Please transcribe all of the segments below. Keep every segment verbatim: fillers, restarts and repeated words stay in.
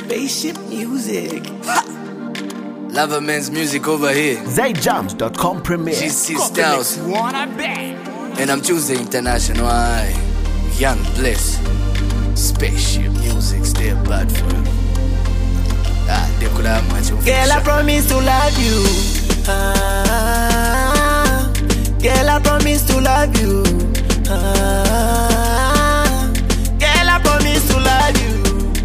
Spaceship music. Lava Men's music over here. Zay Jams dot com premiere. G C Styles. And I'm Tuesday International. I, Young Bliss. Spaceship music, stay bad for you. Ah, they could have much of. Girl, I promise to love you. Ah, girl, I promise to love you. Ah, girl, I promise to love you.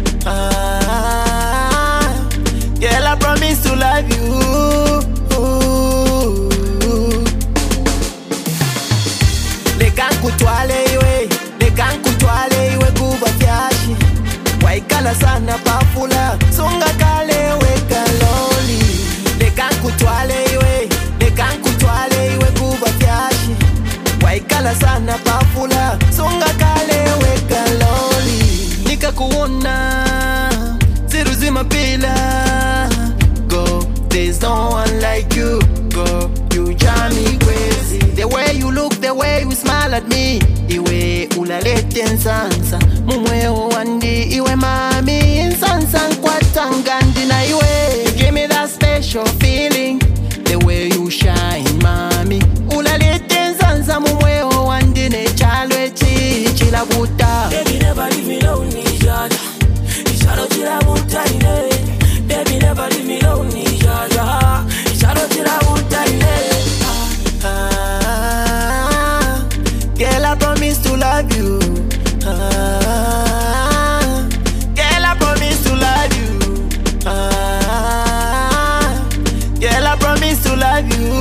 Ah, girl, I promise to love you. Le can kutwale iwe, le can kutwale iwe kuba fiashi. Waikala sana pafula, songa kale weka loli. Le can kutwale iwe, le can kutwale iwe kuba fiashi. Waikala sana pafula, songa kale weka loli. Nika kuona, ziru zima pila. Go, there's no one like you. Go, you drive me crazy. The way you look, the way you smile at me. Iwe ulalete nsansa, mumweo wandi. Iwe mami insansa kwa tangandi na iwe. You give me that special feeling, the way you shine, mami. Ulalete nsansa, mumweo wandi. Ne chalwe chi, chila buta. Baby never leave me lonely, Jaja. Ishalo chila buta ine. Baby never leave me lonely, Jaja. Ishalo chila buta ine. Ah, girl, I promise to love you. Ah, girl, I promise to love you. Ah, girl, I promise to love you.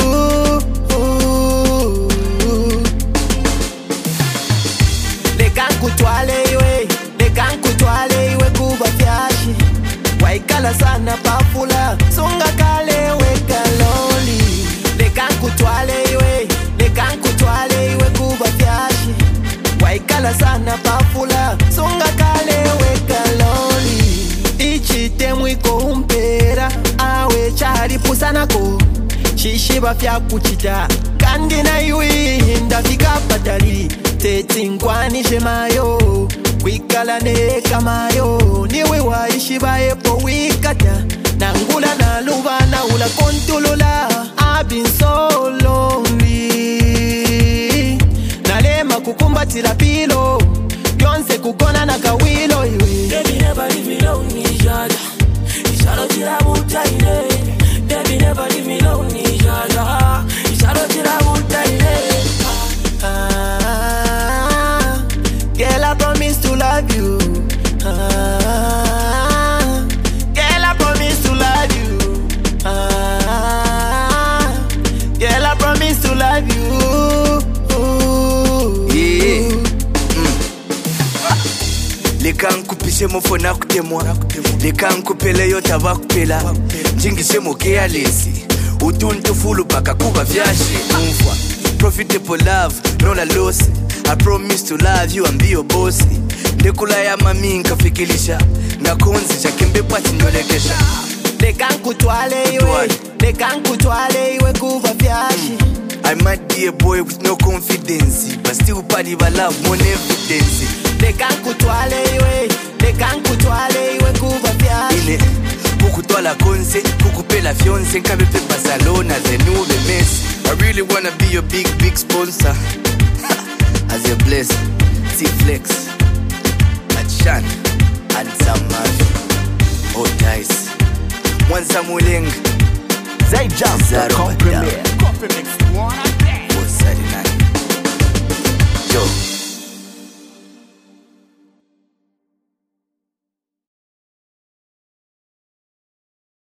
Le can kutwale iwe, le can kutwale iwe kuba fiashi. Waikala sana pafula, songa kale weka loli. Le can kutwale iwe, le can kutwale iwe kuba fiashi. Waikala sana pafula, songa kale weka loli. Ichite mwiko umpera, awe chari pusanako. Shishiba fya kuchita, kandi na iwi hinda fika patali. Teti nkwani shemayo, wikala ne kamayo. Niwe wa ishiba epo wikata, nangula na luba na ula kontulula. I've been so lonely, nalema kukumbatila pilo. Yonse kukona na kawilo iwe. Baby never leave me lonely, Jaja. Ishalo chila buta ine. Baby never leave me lonely, Jaja. Ishalo chila buta ine. Ah, girl, I promise to love you. Ah, girl, I promise to love you. Ah, girl, I promise to love you. Yeah. Mm. Leka nkupishe mofona kutemwa, leka nkupele yota wakupela. Njingishe mokea lesi, utuntu fulu paka kuba vyashi. Mfwa, profitable love, no la loss. I promise to love you and be your boss. Ndekula ya mami nkafikilisha, nakonzi chakembe pati nyolekesha. Leka nkutwale iwe, leka nkutwale iwe kuba vyashi. I might be a boy with no confidence, but still party by love, more evidence. Leka nkutwale iwe, leka nkutwale iwe kuba vyashi. Ine, kukutwala konse, kukupela fiance, nkabepe Barcelona, the new the mess. I really wanna be your big, big sponsor. As a bless, T-Flex, Achan, and Samavi. Oh, dice. One Samuling, Zay Jams dot com premiere. Oh, Saturday night. Yo.